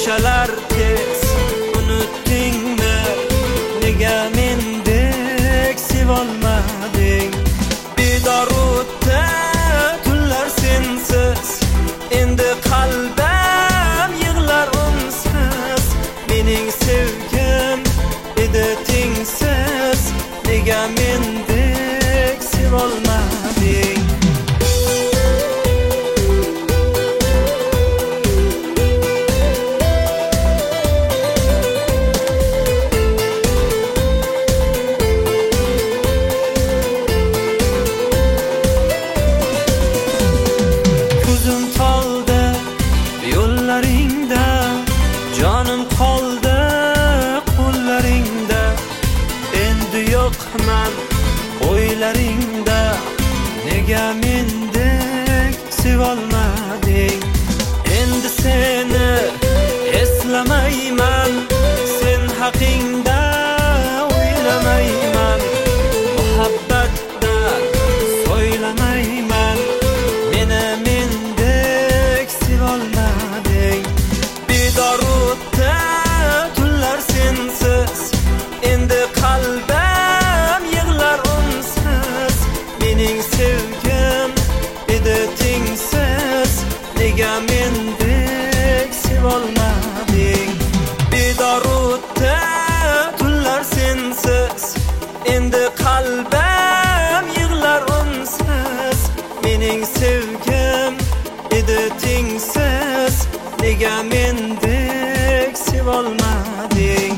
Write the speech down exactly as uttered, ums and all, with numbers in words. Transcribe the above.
shunchalar tez unutdingmi? Nega mendek sevolmading? Bedorudda tunlar sensiz, endi qalbim yig'lar unsiz. Mening sevgim edi tengsiz, nega mendek sevolmading? Jonim qoldi qo'llaringda, endi yo'qman o'ylaringda. Nega mendek sevolmading? Endi seni eslamayman, sen haqingda o'ylamayman. Muhabbatdan so'ylamayman, meni mendek sevolmading. Bedorudda tunlar sensiz, endi qalbim yig'lar unsiz. Mening sevgim edi tengsiz, nega mendek sevolmading? Bedorudda tunlar sensiz, endi qalbim yig'lar unsiz. Mening sevgim edi tengsiz, nega mendek sevolmading?